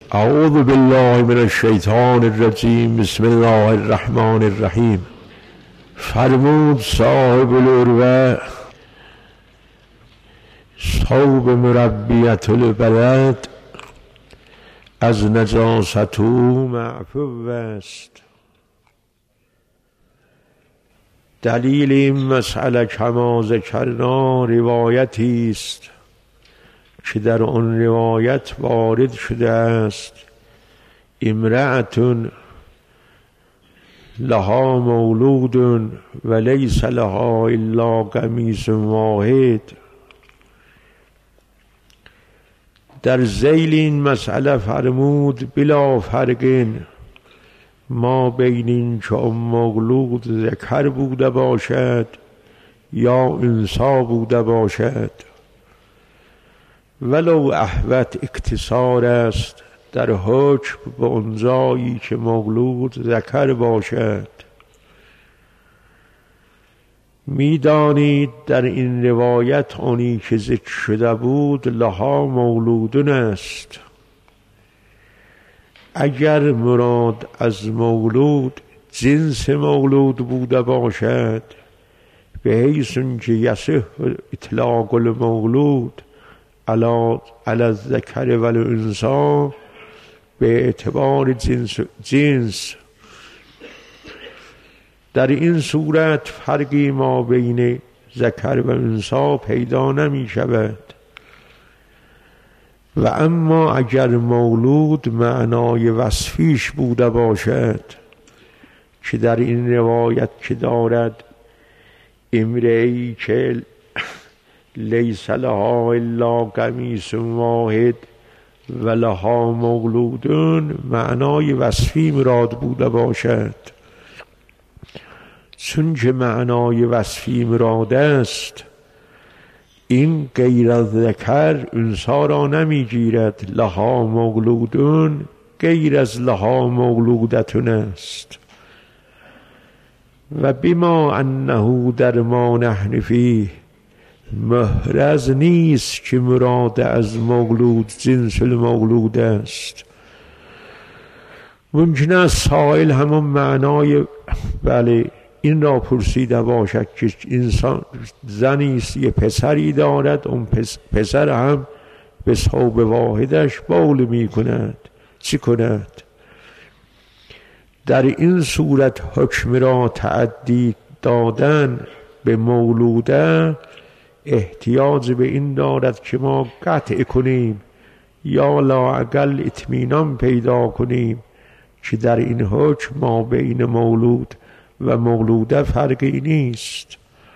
اعوذ بالله من الشیطان الرجیم. بسم الله الرحمن الرحیم. فرمود صاحب العروة صوب مربیت البلد از نجاست او معفو است. دلیل این مسئله کما ذکرنا روایتی است که در آن روایت وارد شده است امرأة لها مولود و لیس لها الا قمیص واحد. در ذیل این مسئله فرمود بلا فرق ما بین این که مولود ذکر بوده باشد یا انثی بوده باشد، ولو احوط اکتسار است در حکم به آنجایی که مولود ذکر باشد. میدانید در این روایت آنی که ذکر شده بود لها مولودون است. اگر مراد از مولود جنس مولود بوده باشد به حیث که یصح اطلاق المولود علی الذکر و الانثی به اعتبار جنس، در این صورت فرقی ما بین ذکر و انثی پیدا نمی شود. و اما اگر مولود معنای وصفیش بوده باشد که در این روایت که دارد امرئی که لیس لها الا قمیص واحد و لها مولودون، معنای وصفی مراد بوده باشد. چون که معنای وصفی مراد است این غیر از ذکر انثی را نمی گیرد. لها مولودون غیر از لها مولودتون است. و بما انه در ما نحن فیه محرز نیست که مراد از مولود جنس المولود است. ممکن است سائل همون معنای این را پرسیده باشد که انسان زنی است یه پسری دارد، اون پسر هم به صوب واحدش بول می کند، چی کند؟ در این صورت حکم را تعدی دادن به مولوده احتیاج به این دارد که ما قطع کنیم یا لااقل اطمینان پیدا کنیم که در این حکم ما بین مولود و مولوده فرقی نیست.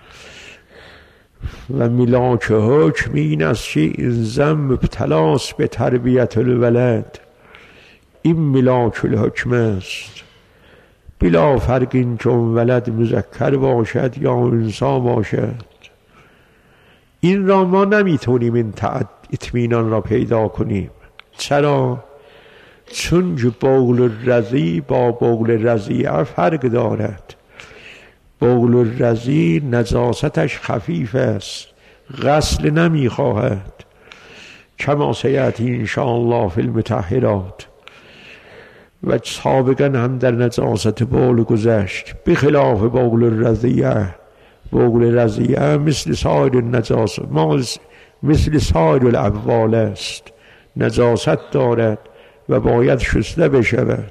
و ملاک حکم این است که این زن مبتلاست به تربیت الولد، این ملاک الحکم است. بلا فرق این که ولد مذکر باشد یا انثی باشد. این را ما نمیتونیم این اطمینان را پیدا کنیم. چرا؟ چون که بول رضی با بول رضیعه فرق دارد. بول رضی نجاستش خفیف است، غسل نمیخواهد، کما سیأتی انشاءالله فی المطهرات. و سابقا هم در نجاست بول گذشت. بخلاف بول رضیعه، بول رضیعه مثل سایر النجاست، مثل سایر الابوال است، نجاست دارد و باید شسته بشود.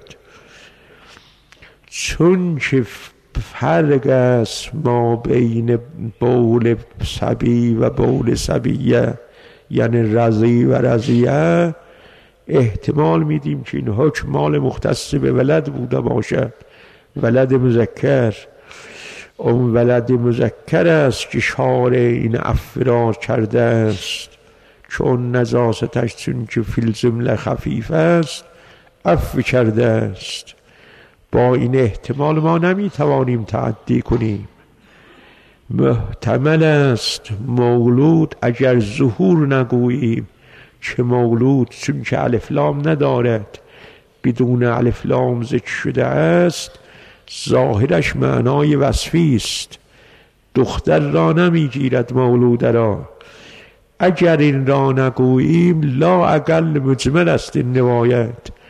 چون که فرق است ما بین بول صبی و بول صبیه، یعنی رضی و رضیعه، احتمال میدیم که این حکم مال مختص به ولد بوده باشد، ولد مذکر. اون ولد مذکر است که شارع این افراد کرده است، چون نجاستش چون که فی الجمله خفیف است عفو کرده است. با این احتمال ما نمیتوانیم تعدی کنیم. محتمل است مولود اگر ظهور نگوییم که مولود چون که الف لام ندارد، بدون الف لام ذکر شده است، ظاهرش معنای وصفی است، دختر را نمیگیرد مولود را. اگر این را نگوییم لا اقل مجمل است این روایت،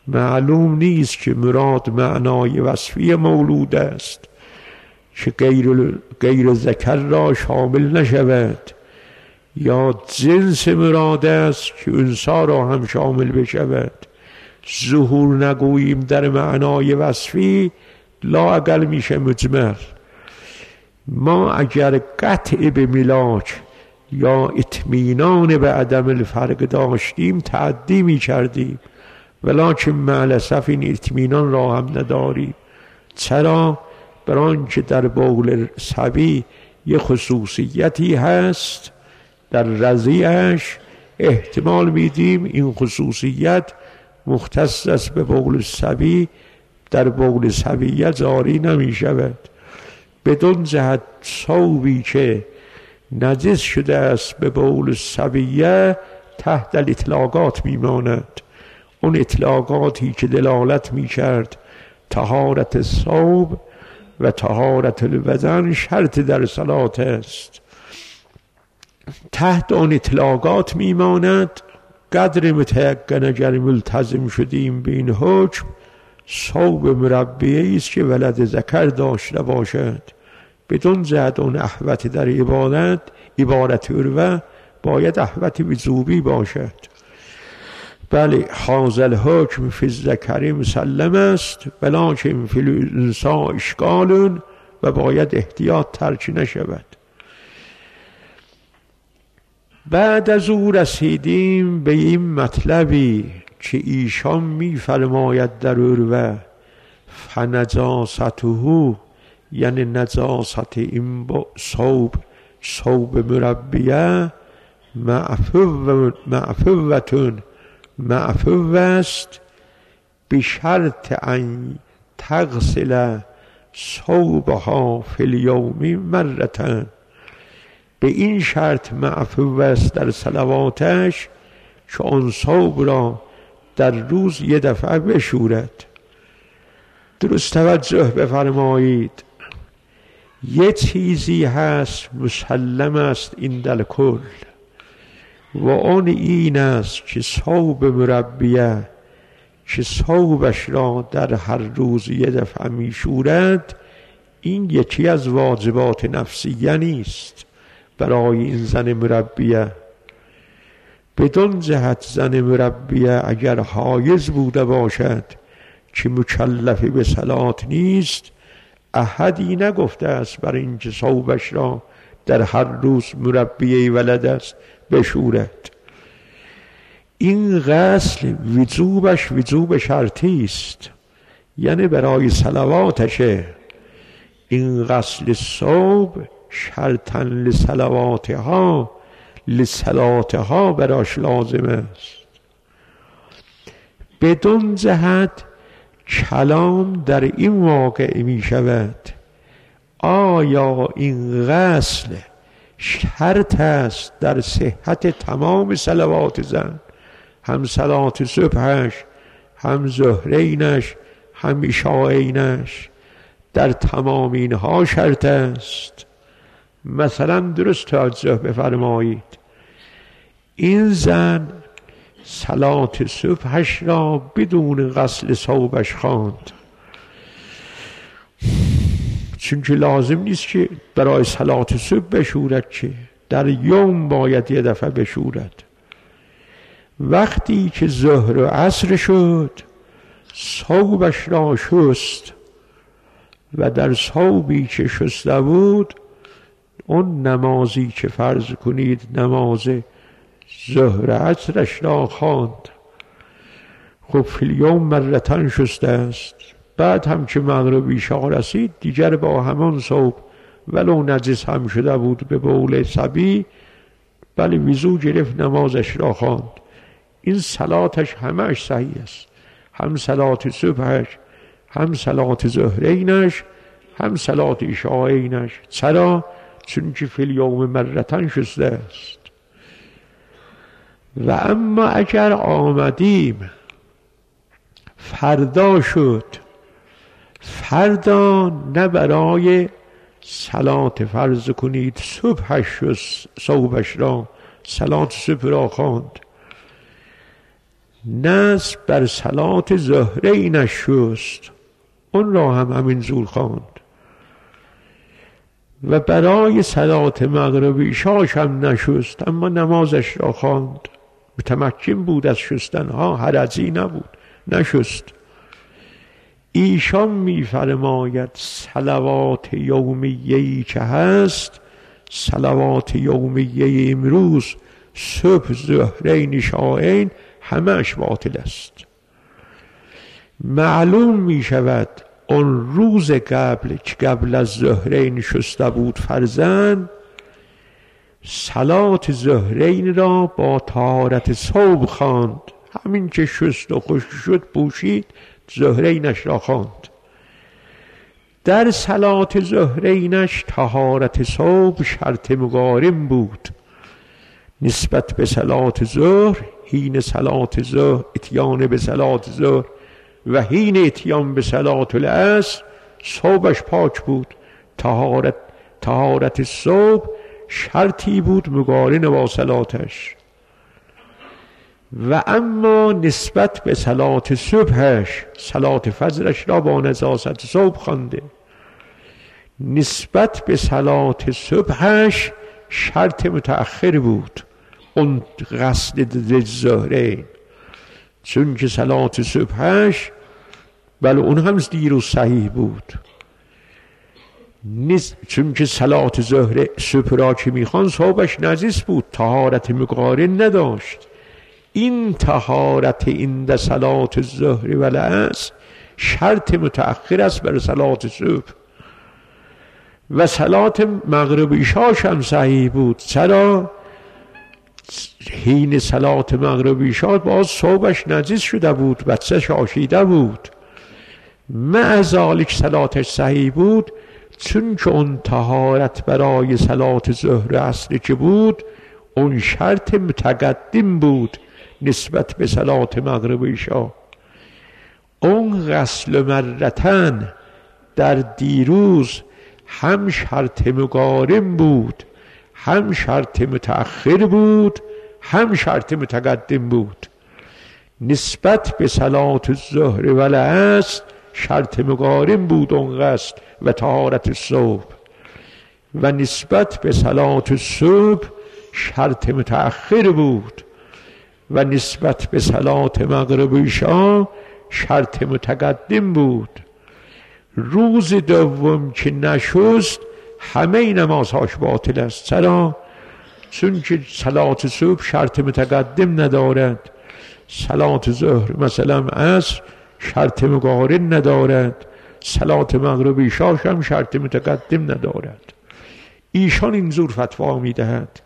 معلوم نیست که مراد معنای وصفی مولود است که غیر ذکر را شامل نشود، یا جنس مراد است که انثی را هم شامل بشود. ظهور نگوییم در معنای وصفی، لااقل میشه مجمل. ما اگر قطع به ملاک یا اطمینان به عدم الفرق داشتیم تعدی می کردیم، ولکن مع الاسف این اطمینان را هم نداریم. چرا؟ برآنکه در بول صبی یه خصوصیتی هست در رضیعش، احتمال میدیم این خصوصیت مختص است به بول صبی، در بول صبیه جاری نمی شود. بدون جهت ثوبی که نجس شده است به بول صبیه تحت الاطلاقات میماند. اون اطلاقاتی که دلالت میکرد طهارت ثوب و طهارت البدن شرط در صلات است، تحت اون اطلاقات میماند. قدر متیقن اگر ملتزم شدیم به این حکم، ثوب مربیه است که ولد ذکر داشته باشد. بدون جهت اون احوت در عبارت عروه باید احوت وجوبی باشد. بله، هذا الحکم فی الذکر مسلم است ولکن فی الانثی اشکال، و باید احتیاط ترک نشود. بعد از او رسیدیم به این مطلبی که ایشان میفرماید در عروه فنجاسته، یعنی نجاست این ثوب مربیه معفو است، به شرط ان تغسل ثوبها فی الیوم مرتين. به این شرط معفو است در صلواتش که آن ثوب را در روز یه دفعه بشورد. درست توجه بفرمایید، یه چیزی هست مسلم است این در کل، و آن این است که ثوب مربیه که ثوبش را در هر روز یه دفعه میشورد، این یکی از واجبات نفسیه نیست برای این زن مربیه. بدون جهت زن مربیه اگر حایض بوده باشد که مکلفی به صلات نیست، احدی نگفته است بر اینکه ثوبش را در هر روز مربیه ولد است بشورد. این غسل وجوبش وجوب شرطی است، یعنی برای صلواتشه. این غسل ثوب شرطا لصلاتها براش لازم است. بدون جهت کلام در این واقع می شود آیا این غسل شرط است در صحت تمام صلوات زن، هم صلات صبحش، هم ظهرینش، هم عشاءینش، در تمام اینها شرط است؟ مثلا درست توجه بفرمایید، این زن صلات صبحش را بدون غسل ثوبش خواند، چون که لازم نیست که برای صلات صبح بشورد، که در یوم باید یه دفعه بشورد. وقتی که ظهر و عصر شد ثوبش را شست و در ثوبی که شسته بود اون نمازی که فرض کنید نماز ظهر عصرش را خواند. خب فی الیوم مرتين شسته است، بعد هم که مغرب عشا رسید دیگر با همان ثوب ولو نجس هم شده بود به بول صبی، ولی وضو گرفت نمازش را خواند. این صلاتش همش صحیح است، هم صلات صبحش، هم صلات ظهرینش، هم صلات عشاءینش. چرا؟ چون که فی الیوم مرتين شسته است. و اما اگر آمدیم فردا شد، فردا نه برای صلات فرض کنید صبحش شد ثوبش را صلات صبح را خواند، نصب بر صلات زهره نشست، اون را هم همین زور خواند و برای صلات مغرب عشاش هم نشست، اما نمازش را خواند. متمکن بود از شستنها، حرجی نبود، نشست. ایشان می‌فرماید صلوات یومیه‌ای که هست، صلوات یومیه امروز صبح ظهرین شاعین همه‌اش باطل است. معلوم می شود اون روز قبل که قبل از ظهرین شسته بود فرزن، صلات ظهرین را با طهارت صبح خواند. همین که شست و خشک شد پوشید، ظهرینش را خواند. در صلات ظهرینش طهارت صبح شرط مقارن بود نسبت به صلات ظهر. حین صلات ظهر اتیان به صلات ظهر و حین اتیان به صلات العصر صبحش پاک بود. طهارت صبح شرطی بود مقارن با صلاتش. و اما نسبت به صلات صبحش، صلات فجرش را با نجاست صبح خوانده. نسبت به صلات صبحش شرط متأخر بود اون غسل ظهرین، چون که صلات صبحش بله اون هم دیروز صحیح بود، چون که صلات ظهر صبح را که میخوان صبحش نجس بود، طهارت مقارن نداشت. این طهارت عند صلات الظهر و العصر شرط متأخر است بر صلات صبح. و صلات مغرب عشاش هم صحیح بود. چرا؟ حین صلات مغرب عشا باز صبحش نجس شده بود، بچه‌ش آشیده بود. مع ذالک صلاتش صحیح بود، چون که اون طهارت برای صلات ظهر و عصر که بود اون شرط متقدم بود نسبت به صلات مغرب عشا. اون غسل مرتن در دیروز هم شرط مقارن بود، هم شرط متأخر بود، هم شرط متقدم بود. نسبت به صلات الظهر و العصر شرط مقارن بود اون غسل و طهارت صبح، و نسبت به صلات صبح شرط متأخر بود، و نسبت به صلات مغرب عشا شرط متقدم بود. روز دوم که نشست همه نمازهاش باطل است. چرا؟ چون که صلات صبح شرط متقدم ندارد، صلات ظهر مثلا عصر شرط مقارن ندارد، صلات مغرب عشاش هم شرط متقدم ندارد. ایشان اینجور فتوا میدهد،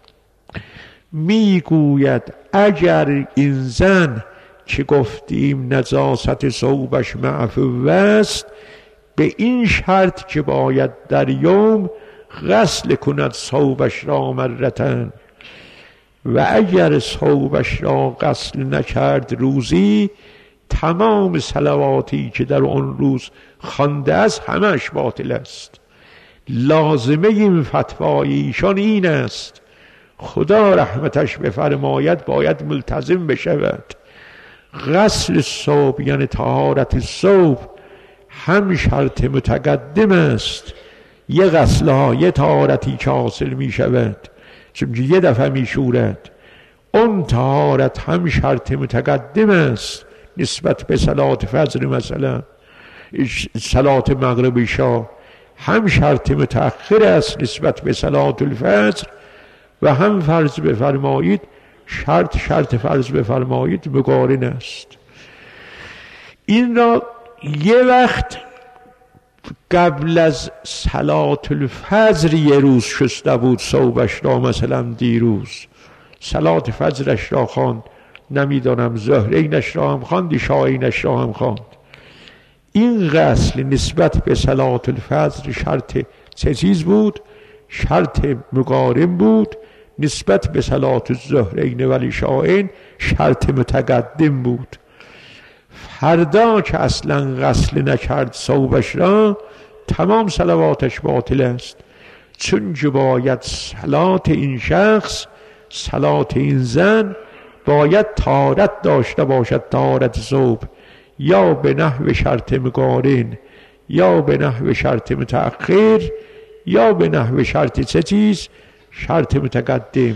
میگوید اگر این زن که گفتیم نجاست ثوبش معفو است، به این شرط که باید در یوم غسل کند ثوبش را مرتن، و اگر ثوبش را غسل نکرد روزی، تمام صلواتی که در آن روز خوانده است همش باطل است. لازمه این فتوای ایشان این است، خدا رحمتش بفرماید باید ملتزم بشود. غسل صبح یعنی طهارت صبح هم شرط متقدم است. یه غسلها یه طهارتی که حاصل می شود چون یه دفعه می شورد، اون طهارت هم شرط متقدم است نسبت به صلات فجر. مثلا صلات مغرب عشا هم شرط متأخر است نسبت به صلات الفجر، و هم فرض بفرمایید شرط فرض بفرمایید مقارن است. این را یه وقت قبل از صلات الفجر یه روز شسته بود ثوبش را، مثلا دیروز صلات فجرش را خواند، نمیدانم ظهرینش را هم خواند، عشاینش را هم خواند. این غسل نسبت به صلات الفجر شرط چه چیز بود؟ شرط مقارن بود. نسبت به صلات الظهرین و العشاین شرط متقدم بود. فردا که اصلا غسل نکرد ثوبش را، تمام صلواتش باطل است، چون که باید صلات این شخص، صلات این زن باید طهارت داشته باشد طهارت صبح، یا به نحو شرط مقارن یا به نحو شرط متأخر یا به نحو شرط چه چیز؟ شرط متقدم.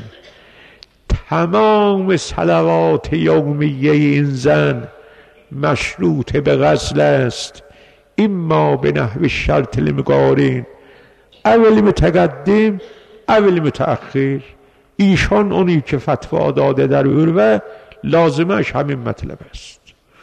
تمام صلوات یومیه این زن مشروط به غسل است، اما به نحو شرط المقارن، اول متقدم اول متأخر. ایشان اونی که فتوا داده در عروه لازمش همین مطلب است.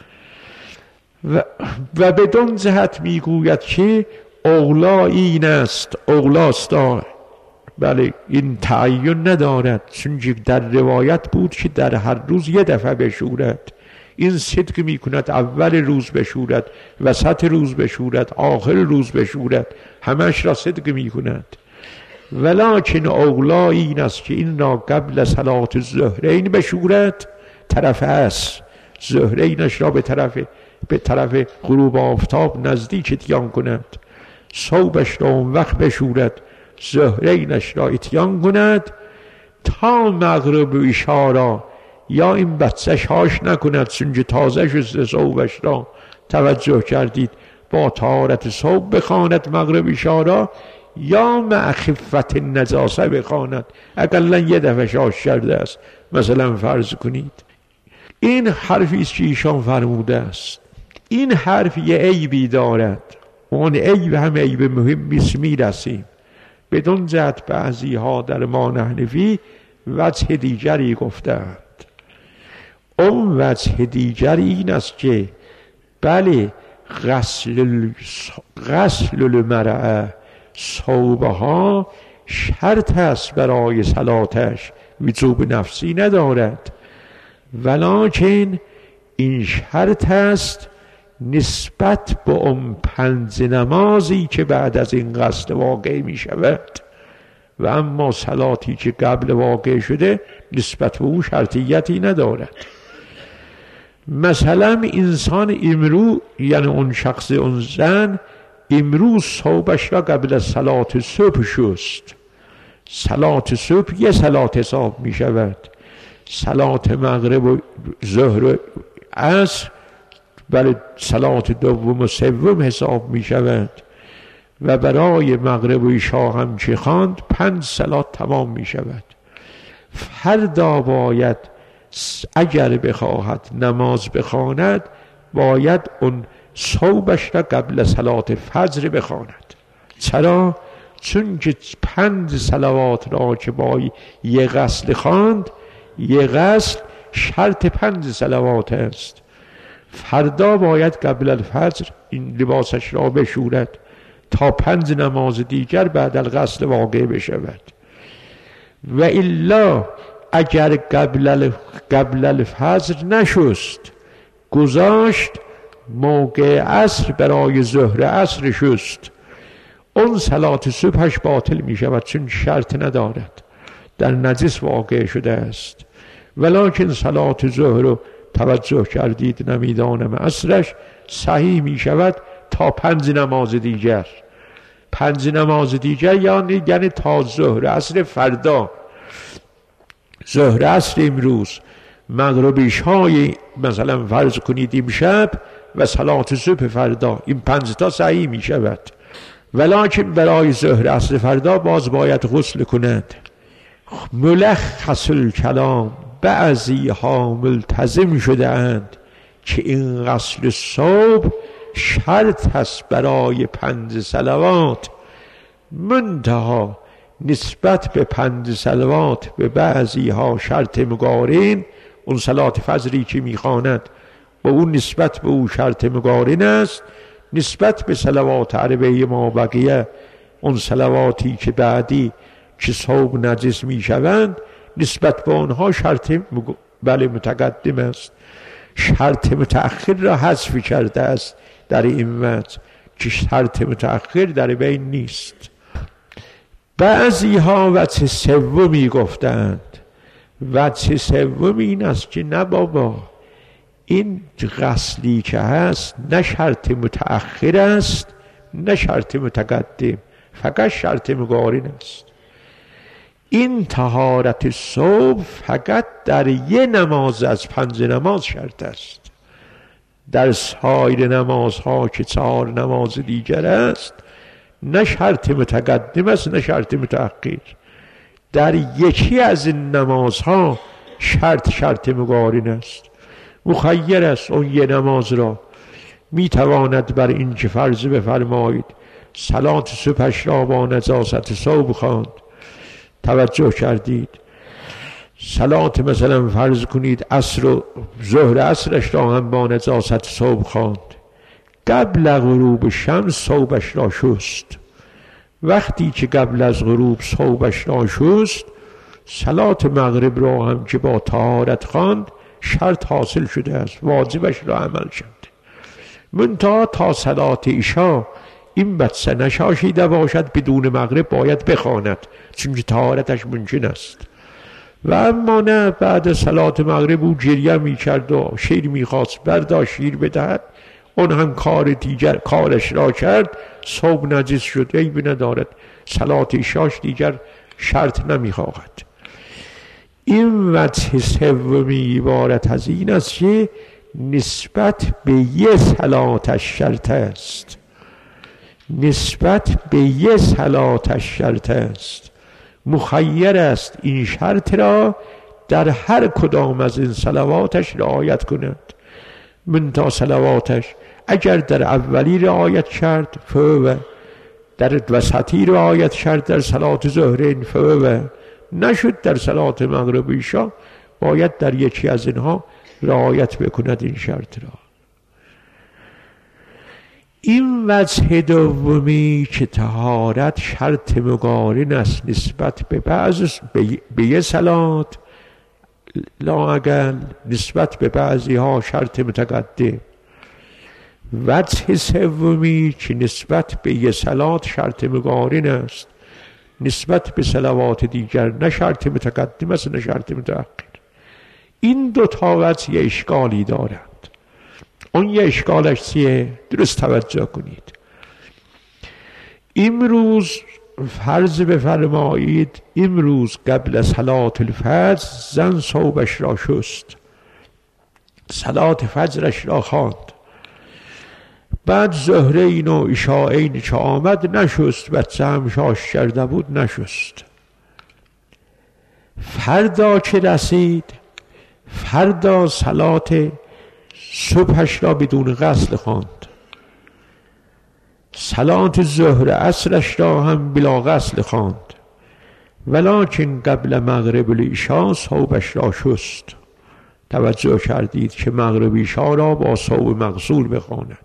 و بدون جهت میگوید که اولا این است، اولاست. بله این تعین ندارد، چون در روایت بود که در هر روز یه دفعه بشورد. این صدق میکند اول روز بشورد، وسط روز بشورد، آخر روز بشورد، همش را صدق میکند. ولکن اولا این است که این را قبل صلات الظهرین بشورد، طرف است ظهرینش را به طرف غروب آفتاب نزدیک اتیان کند، صبحش را اون وقت بشورد، ظهرینش را اتیان کند تا مغرب و عشا. یا این بچه شاش نکند، چون تازه شسته صبحش را توجه کردید، با طهارت صبح بخواند مغرب عشا را، یا مع خفت نجاسه بخواند، اقلا یه دفعه شاش کرده است. مثلا فرض کنید این حرفی است که ایشان فرموده است. این حرف یه عیبی دارد، اون عیب هم عیب مهمی است، میرسیم. بدون جهت بعضی ها در ما حنفی وجه دیگری گفتند. اون وجه دیگر این است که بله غسل المرأة صوبها شرط است برای صلاتش، وجوب نفسی ندارد، ولکن این شرط است نسبت به اون 5 نمازی که بعد از این غسل واقع می شود. و اما صلاتی که قبل واقع شده نسبت به او شرطیتی ندارد. مثلا انسان امرو، یعنی اون شخص اون زن امروز صبحش را قبل از صلات صبح شست، صلات صبح یه صلات حساب می شود، صلات مغرب و ظهر و عصر بله صلات دوم و سوم حساب می شود، و برای مغرب و عشا هم چه خواند 5 صلات تمام می شود. فردا باید اگر بخواهد نماز بخواند باید اون صبحش را قبل صلات فجر بخواند. چرا؟ چون که 5 صلوات را که با یه غسل خواند، یه غسل شرط 5 صلوات است. فردا باید قبل الفجر این لباسش را بشورد تا 5 نماز دیگر بعد الغسل واقع بشود. و الا اگر قبل الفجر نشست، گذاشت موقع عصر برای ظهر عصر شست، اون صلات صبحش باطل می شود، چون شرط ندارد، در نجس واقع شده است. ولکن صلات ظهر رو توجه کردید نمیدانم عصرش صحیح می شود تا 5 نماز دیگر. 5 نماز دیگر یعنی تا ظهر عصر فردا، ظهر عصر امروز، مغرب عشای مثلا فرض کنید امشب و صلات صبح فردا، این 5 تا صحیح می شود. ولکن برای ظهر عصر فردا باز باید غسل کند. ملخص الکلام، بعضی ها ملتزم شده اند که این غسل صبح شرط هست برای 5 صلوات، منتها نسبت به 5 صلوات به بعضی ها شرط مقارن، اون صلات فجری که میخواند با اون نسبت به اون شرط مقارن است. نسبت به صلوات عربه ما بقیه، اون صلواتی که بعدی که صبح نجس میشوند، نسبت به اونها شرط بله متقدم است. شرط متأخر را حذف کرده است در این وجه که شرط متأخر در بین نیست. بعضی ها وجه سومی گفتند. وجه سوم این است که نه بابا، این غسلی که هست نه شرط متأخر است نه شرط متقدم، فقط شرط مقارن است. این طهارت صبح فقط در یه نماز از 5 نماز شرط است. در سایر نمازها که 4 نماز دیگر است نه شرط متقدم است نه شرط متأخر. در یکی از این نمازها شرط مقارن است. مخیر است اون یه نماز را میتواند بر این که فرض بفرمایید صلات صبحش را با نجاست صبح خواند. توجه کردید؟ صلات مثلا فرض کنید عصر و ظهر عصرش را هم با نجاست صبح خواند. قبل غروب شمس صوبش را شست. وقتی که قبل از غروب صوبش را شست صلات مغرب را هم که با طهارت خواند شرط حاصل شده است، واجبش را عمل شد. منتها تا صلات عشا این بچه نشاشیده باشد بدون مغرب باید بخواند چون که طهارتش ممکن است. و اما نه بعد صلات مغرب او گریه می کرد و شیر می خواست برداشت شیر بدهد، اون هم کار دیگر کارش را کرد، صبح نجس شد، عیب ندارد، صلات عشاش دیگر شرط نمی خواهد. این وجه سومی عبارت از این است که نسبت به یه صلاتش شرط است. نسبت به یه صلاتش شرط است. مخیر است این شرط را در هر کدام از این صلواتش رعایت کند. منتها صلواتش اگر در اولی رعایت کرد فوق، در وسطی رعایت کرد، در صلات ظهرین فوق، نشد در صلات مغرب و عشا باید در یکی از اینها رعایت بکند این شرط را. این وجه دومی که طهارت شرط مقارن است نسبت به به یه صلات لااقل، نسبت به بعضی ها شرط متقدم. وجه سومی که نسبت به یه صلات شرط مقارن است نسبت به صلوات دیگر، نه شرط متقدم است نه شرط متأخر. این دو تا وجه یه اشکالی دارند. اون یه اشکالش چیه؟ درست توجه کنید. امروز فرض بفرمایید امروز قبل صلات الفجر زن ثوبش را شست، صلات فجرش را خواند، بعد ظهرین و عشاءین که آمد نشست، بچه هم شاش کرده بود نشست. فردا که رسید، فردا صلات صبحش را بدون غسل خواند، صلات ظهر عصرش را هم بلا غسل خواند، ولکن قبل مغرب العشاء ثوبش را شست. توجه کردید که مغرب عشاء را با ثوب مغسول بخواند.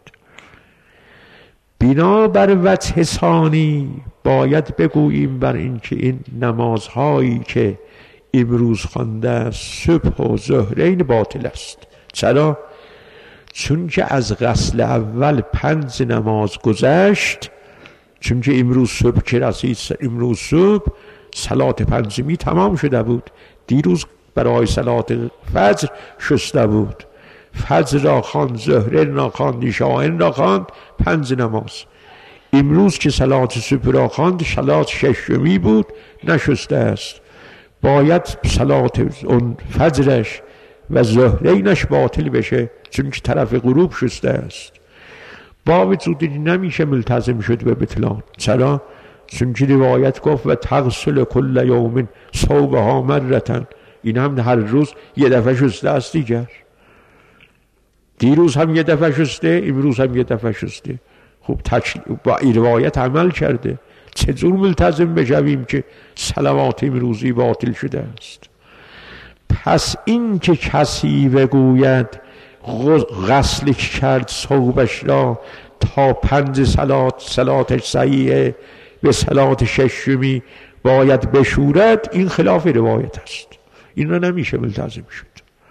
بنابر وجه ثانی باید بگوییم بر اینکه این نمازهایی که امروز خوانده است صبح و ظهرین باطل است. چرا؟ چون که از غسل اول 5 نماز گذشت. چون که امروز صبح که رسید، امروز صبح صلات پنجمی تمام شده بود، دیروز برای صلات فجر شسته بود، فجر را خواند، ظهر را خواند، عشاء را خواند، 5 نماز. امروز که صلات صبح را خواند صلات ششمی بود نشسته است، باید صلات اون فجرش و ظهرینش باطل بشه چون که طرف غروب شسته است. با وجود نمیشه ملتزم شد به بطلان. چرا؟ چون که روایت گفت و تغسل کل یوم ثوبها مرتن، این هم هر روز یه دفعه شسته است دیگر. دیروز هم یه دفعه شسته، امروز هم یه دفعه شسته. خب با این روایت عمل کرده، چجور ملتزم بشویم که صلوات امروزی باطل شده است؟ پس این که کسی بگوید غسل کرد ثوبش را تا 5 صلاتش صحیحه، به صلات ششمی باید بشورد، این خلاف روایت است، این را نمیشه ملتزم شد.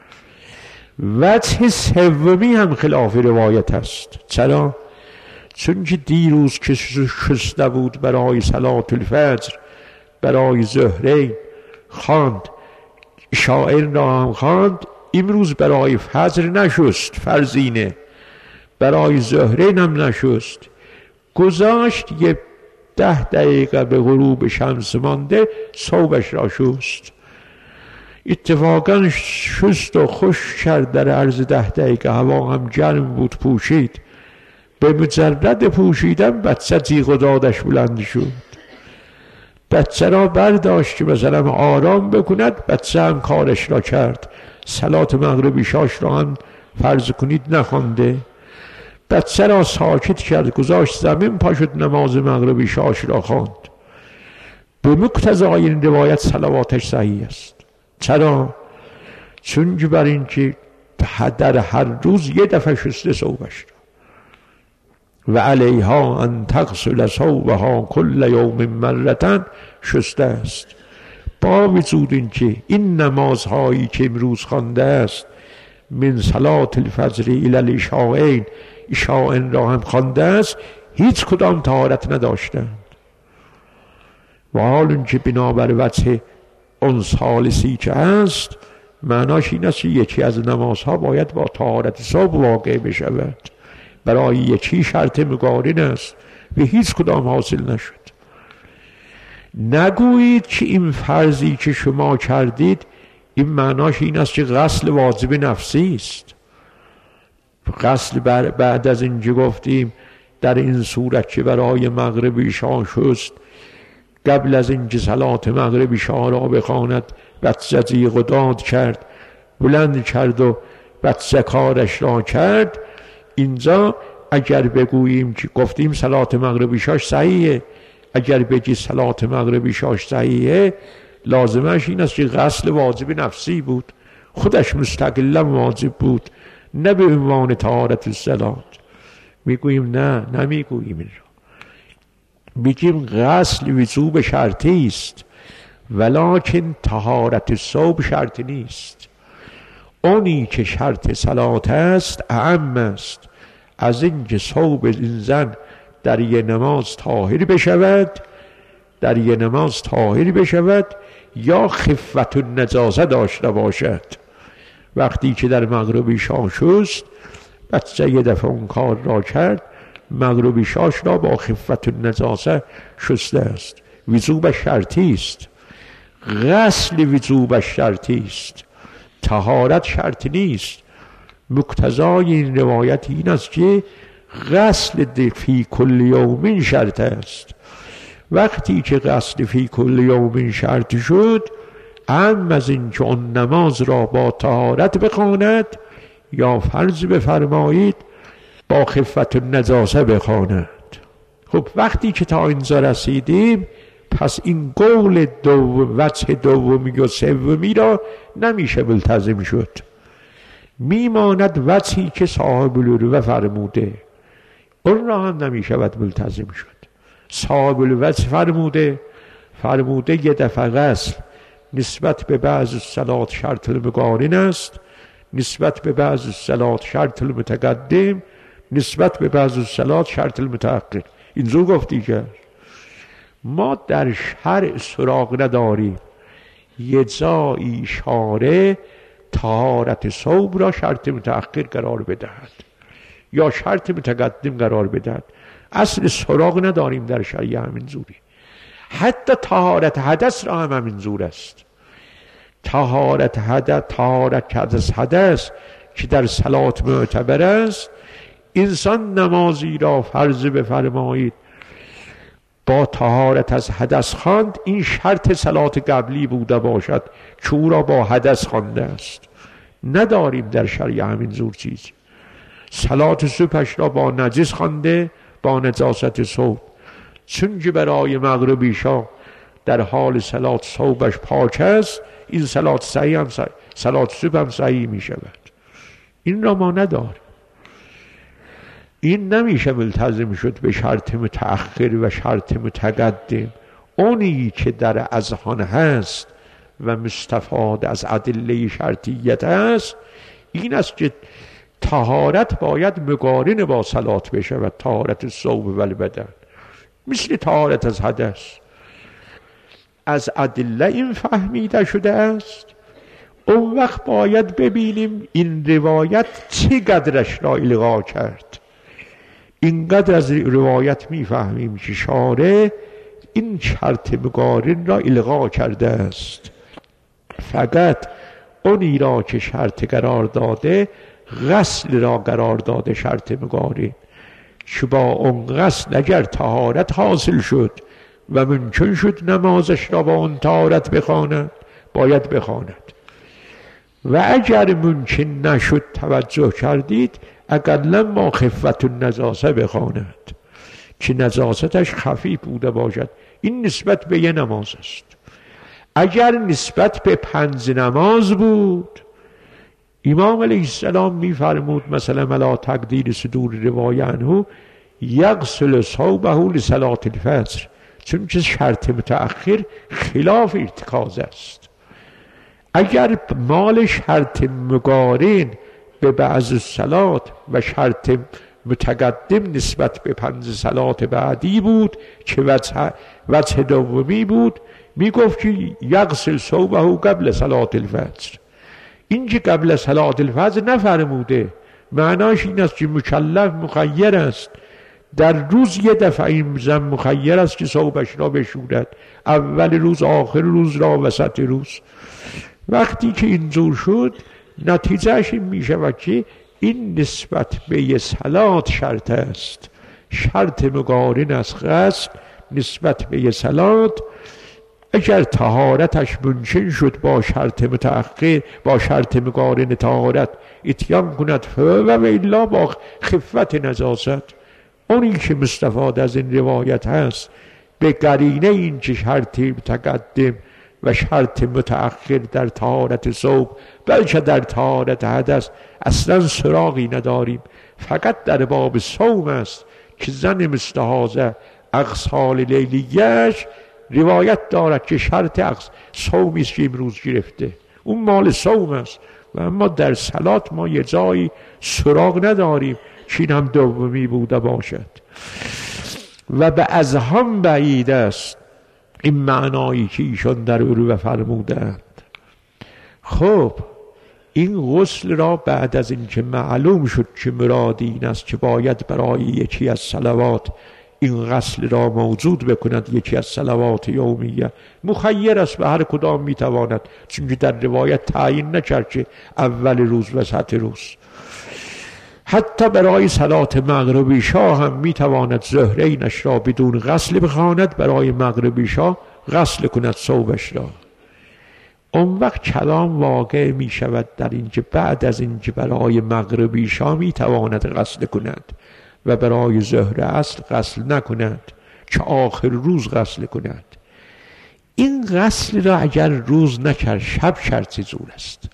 وجه سومی هم خلاف روایت است. چرا؟ چون که دیروز که شسته بود برای صلات الفجر، برای ظهرین خواند، عشاء را هم خواند، امروز برای فجر نشست، فرضینه، برای ظهرین هم نشست، گذاشت یه 10 دقیقه به غروب شمس مانده ثوبش را شست. اتفاقا شست و خوش کرد در عرض 10 دقیقه. هوا هم گرم بود، پوشید. به مجرد پوشیدن بچه جیغ و دادش بلند شد. بچه را برداشت که مثلا آرام بکند، بچه هم کارش را کرد. صلات مغرب عشاش را هم فرض کنید نخوانده، بچه را ساکت کرد، گذاشت زمین، پا شد نماز مغرب عشاش را خواند. به مقتضای این روایت صلواتش صحیح است. چرا؟ چون بر این که در هر روز یه دفعه شسته ثوبش را و علیها ان تغسل ثوبها کل یوم مرتن شسته است. با وجود این که این نمازهایی که امروز خوانده است من صلات الفجر الی العشاءین، عشاءین را هم خوانده است، هیچ کدام طهارت نداشتند. و حال اینکه بنابر وجه اون ثالثی که هست، معناش این است که یکی از نمازها باید با طهارت صبح واقع بشود. برای یکی شرط مقارن است و هیچ کدام حاصل نشد. نگویید که این فرضی که شما کردید این معناش این است که غسل واجب نفسی است. غسل بعد از اینکه گفتیم در این صورت که برای مغرب عشا شست، قبل از اینکه صلات مغرب عشا را بخواند بچه جیغ و داد کرد، بلند کرد و بچه کارش را کرد. اینجا اگر بگوییم که گفتیم صلات مغرب عشاش صحیحه، اگر بگی صلات مغرب عشاش صحیحه، لازمش این است که غسل واجب نفسی بود، خودش مستقلا واجب بود، نه به عنوان طهارت الصلات. میگوییم نه، نمیگوییم این را، میگیم غسل وجوب شرطی است، ولکن طهارت ثوب شرط نیست. اونی که شرط صلات است اعم است از اینکه ثوب این زن در یه نماز طاهر بشود، در یه نماز طاهر بشود یا خفت النجاسه داشته باشد. وقتی که در مغرب عشا شست، بچه یه دفعه اون کار را کرد، مغرب عشاش را با خفت النجاسه شسته است، وجوب شرطی است. غسل وجوب شرطی است، طهارت شرط نیست. مقتضای این روایت این است که غسل فی کل یوم شرط است. وقتی که غسل فی کل یوم شرط شد، هم از این که اون نماز را با طهارت بخواند یا فرض بفرمایید با خفت النجاسه بخواند. خب وقتی که تا اینجا رسیدیم، پس این قول وجه دومی و سومی را نمیشه ملتزم شد. میماند وجهی که صاحب الوجه فرموده، اون را هم نمیشود ملتزم شد. صاحب الوجه فرموده یه دفعه غسل نسبت به بعض الصلات شرط المقارن است، نسبت به بعض الصلات شرط المتقدم، نسبت به بعض الصلات شرط المتأخر. اینجور گفتی که ما در شرع سراغ نداریم یه جایی شارع طهارت ثوب را شرط متأخر قرار بدهد یا شرط متقدم قرار بدهد. اصل سراغ نداریم در شریعه همینجوری. حتی طهارت حدث را هم همینجور است. طهارت حدث که در صلات معتبر است، انسان نمازی را فرض بفرمایید با طهارت از حدث خواند، این شرط صلات قبلی بوده باشد که او را با حدث خوانده است. نداریم در شریعه همین زور چیزی. صلات صبحش را با نجس خوانده، با نجاست ثوب، چون که برای مغرب عشا در حال صلات ثوبش پاک است، این صلات صحیح هم صلات صبح هم صحیح می شود. این را ما نداریم. این نمیشه ملتزم شد به شرط متأخر و شرط متقدم. اونی که در اذهان هست و مستفاد از ادله شرطیت است این است که طهارت باید مقارن با صلات بشود، طهارت ثوب و البدن، مثل طهارت از حدث. از ادله این فهمیده شده است. اون وقت باید ببینیم این روایت چه قدرش را الغا کرد. اینقدر از روایت میفهمیم که شارع این شرط مقارن را الغا کرده است. فقط اونی را که شرط قرار داده غسل را قرار داده شرط مقارن، که با اون غسل اگر طهارت حاصل شد و ممکن شد نمازش را با اون طهارت بخواند باید بخواند، و اگر ممکن نشد توجه کردید اقلا ما خفت النجاسه بخواند که نجاستش خفیف بوده باشد. این نسبت به یه نماز است. اگر نسبت به 5 نماز بود امام علیه السلام میفرمود مثلا ملا تقدیر صدور روایه عنه یغسل ثوبه لصلاة الفجر، چون که شرط متأخر خلاف ارتکاز است. اگر مال شرط مقارن به بعض صلات و شرط متقدم نسبت به 5 صلات بعدی بود که وجه دومی بود، میگفت که یغسل ثوبه قبل صلاة الفجر. این که قبل صلاة الفجر نفرموده، معناش این است که مکلف مخیر است، در روز یه دفعه این زن مخیر است که ثوبش را بشورد، اول روز، آخر روز را، وسط روز. وقتی که اینجور شد نتیجهش این می شود که این نسبت به یه صلات شرط است. شرط مقارن از غسل نسبت به یه صلات اگر طهارتش ممکن شد با شرط متأخر با شرط مقارن طهارت اتیان کند و الا با خفت نجاست. اونی که مستفاد از این روایت هست به قرینه این که شرط متقدم و شرط متأخر در طهارت ثوب بلکه در طهارت حدث اصلا سراغی نداریم، فقط در باب صوم است که زن مستحاضه اغسال لیلیه‌اش روایت دارد که شرط صومی است که امروز گرفته، اون مال صوم است. و اما در صلات ما یه جایی سراغ نداریم که این هم دومی بوده باشد. و به اذهان بعید است این معنایی که ایشان در عروه فرمودند. خب این غسل را بعد از اینکه معلوم شد که مراد این است که باید برای یکی از صلوات این غسل را موجود بکند، یکی از صلوات یومیه، مخیر است به هر کدام میتواند، چون که در روایت تعیین نکرد که اول روز وسط روز. حتی برای صلات مغرب عشا هم میتواند ظهرینش را بدون غسل بخواند، برای مغرب عشا غسل کند ثوبش را. اون وقت کلام واقع می شود در اینکه بعد از اینکه برای مغرب عشا میتواند غسل کند و برای ظهر عصر غسل نکند که آخر روز غسل کند. این غسل را اگر روز نکرد شب شرط زور است.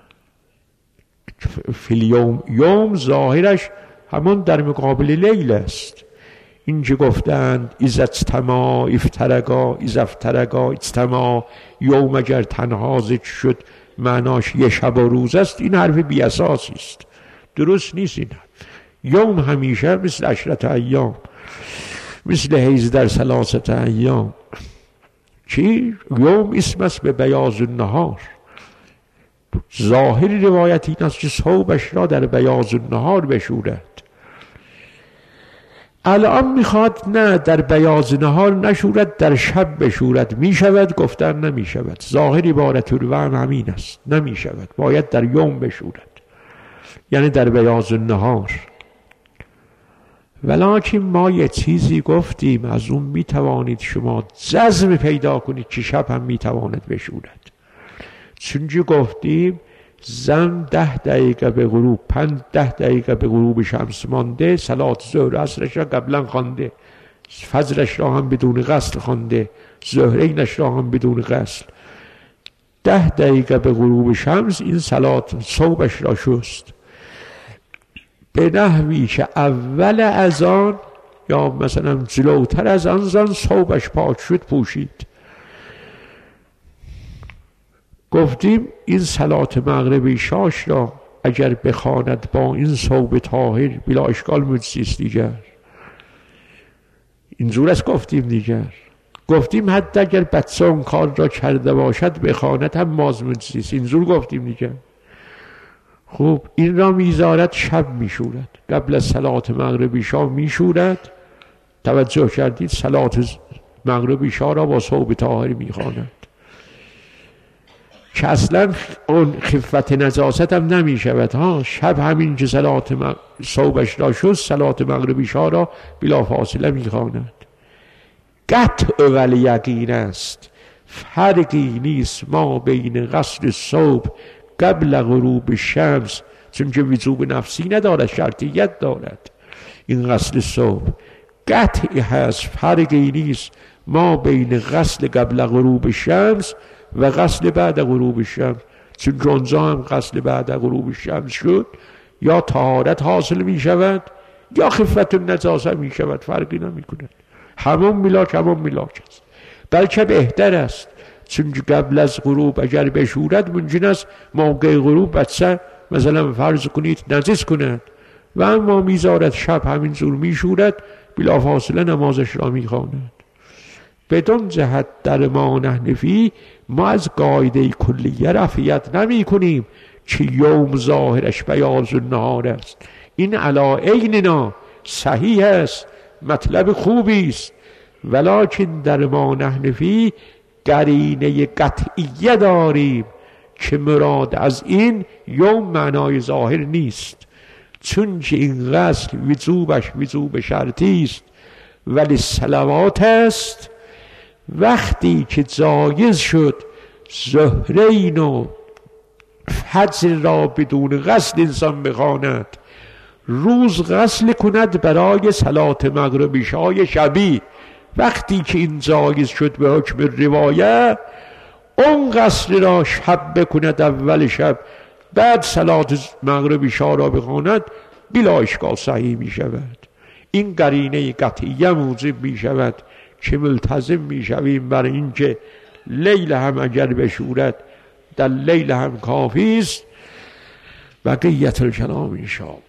فیلیوم یوم ظاهرش همون در مقابل لیل است. اینجا گفتند اذا اجتماع افترقا، اذا افترقا اجتماع. یوم اگر تنها ذکر شد معناش یه شب و روز است، این حرف بی اساسی است، درست نیست. این یوم همیشه مثل 10 ایام، مثل حیض در 3 ایام. چی؟ یوم اسم است به بیاض النهار. ظاهر روایت این است که ثوبش را در بیاض النهار بشورد. الان میخواد نه در بیاض نهار نشورد، در شب بشورد. میشود؟ گفتن نمیشود. ظاهر عبارت الوهم همین است، نمیشود، باید در یوم بشورد، یعنی در بیاض النهار. ولکن ما یه چیزی گفتیم از اون میتوانید شما جزم پیدا کنید که شب هم میتواند بشورد. چونجا گفتیم زن 10 دقیقه به غروب 10 دقیقه به غروب شمس مانده، صلات ظهر عصرش را قبلا خوانده، فجرش را هم بدون غسل خوانده، ظهرینش را هم بدون غسل. 10 دقیقه به غروب شمس این صلات صبحش را شست به نحوی که اول اذان یا مثلا جلوتر از آن زن صبحش پاک شد پوشید. گفتیم این صلات مغرب عشاش را اگر بخواند با این ثوب طاهر بلا اشکال مجزی است دیگر. اینجور است گفتیم دیگر. گفتیم حتی اگر بچه اون کار را کرده باشد بخواند هم باز مجزی است. اینجور گفتیم دیگر. خوب این را میذارد شب میشورد، قبل از صلات مغرب عشا میشورد. توجه کردید؟ صلات مغرب عشا را با ثوب طاهر میخواند که اصلا اون خفت نجاست هم نمیشود ها. شب همین که صلات ثوبش را شد، صلات مغرب عشا را بلا فاصله میخواند. قطع والیقین است، فرقی نیست ما بین غسل صبح قبل غروب شمس، چون که وجوب نفسی ندارد، شرطیت دارد. این غسل صبح قطعی هست، فرقی نیست ما بین غسل قبل غروب شمس و غسل بعد غروب شمس، چون جنزا هم غسل بعد غروب شمس شد یا طهارت حاصل می شود یا خفت نجاسه می شود، فرقی نمی کند. همون ملاک است، بلکه بهتر است، چون قبل از غروب اگر بشورد ممکن است موقع غروب بچه مثلا فرض کنید نجس کند و اما میذارد شب همین زور میشورد، بلا فاصله نمازش را میخواند. بدون جهت در ما نحنفی ما از قاعده کلیه رفعیت نمی کنیم که یوم ظاهرش بیاض النهار است. این علی عیننا صحیح است، مطلب خوبی است، ولکن در ما نحنفی قرینه قطعیه داریم که مراد از این یوم معنای ظاهر نیست، چون که این غسل وجوبش وجوب شرطی است ولی صلوات است. وقتی که جایز شد ظهرین و فجر را بدون غسل انسان بخواند، روز غسل کند برای صلات مغرب عشای شبی، وقتی که این جایز شد به حکم روایه، اون غسل را شب بکند اول شب، بعد صلات مغرب عشا را بخواند، بلا اشکال صحیح می شود. این قرینه قطعیه موجب می شود که ملتزم می شویم بر این که لیل هم اگر بشورد در لیل هم کافی است. بقیت الکلام ان شاء الله.